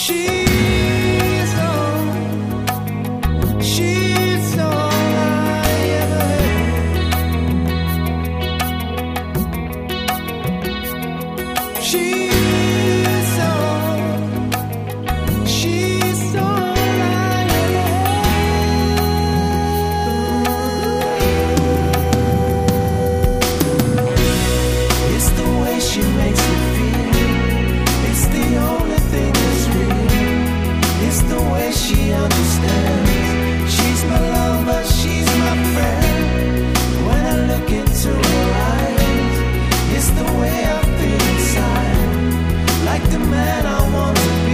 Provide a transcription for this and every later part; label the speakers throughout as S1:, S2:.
S1: she's all I ever had. She's all I ever had. It's the way she makes me feel. It's the only thing that's real. It's the way she understands. She's my lover, she's my friend. When I look into her eyes, it's the way I feel inside. Like the man I want to be.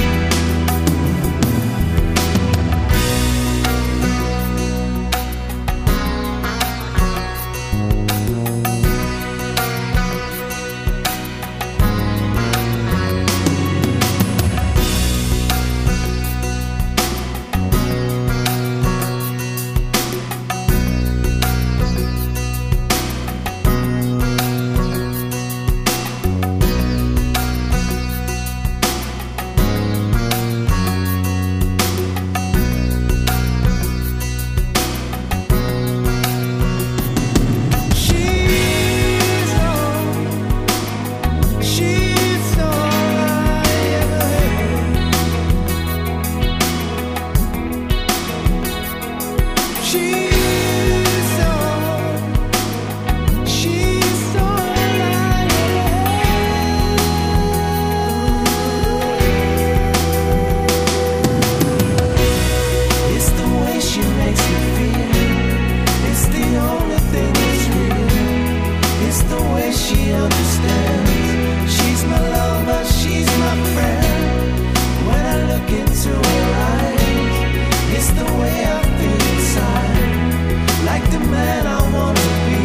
S1: She's all I ever had. She's all I ever had. It's the way she makes me feel. It's the only thing that's real. It's the way she understands. She's my lover, she's my friend. When I look into her eyes, it's the way I feel inside. Like the man I want to be.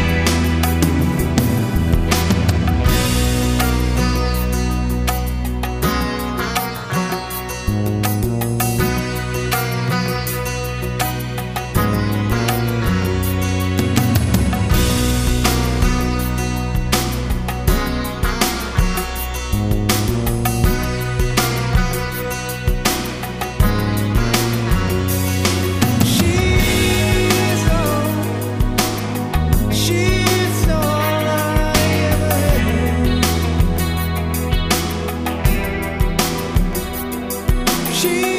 S1: She's all I ever had.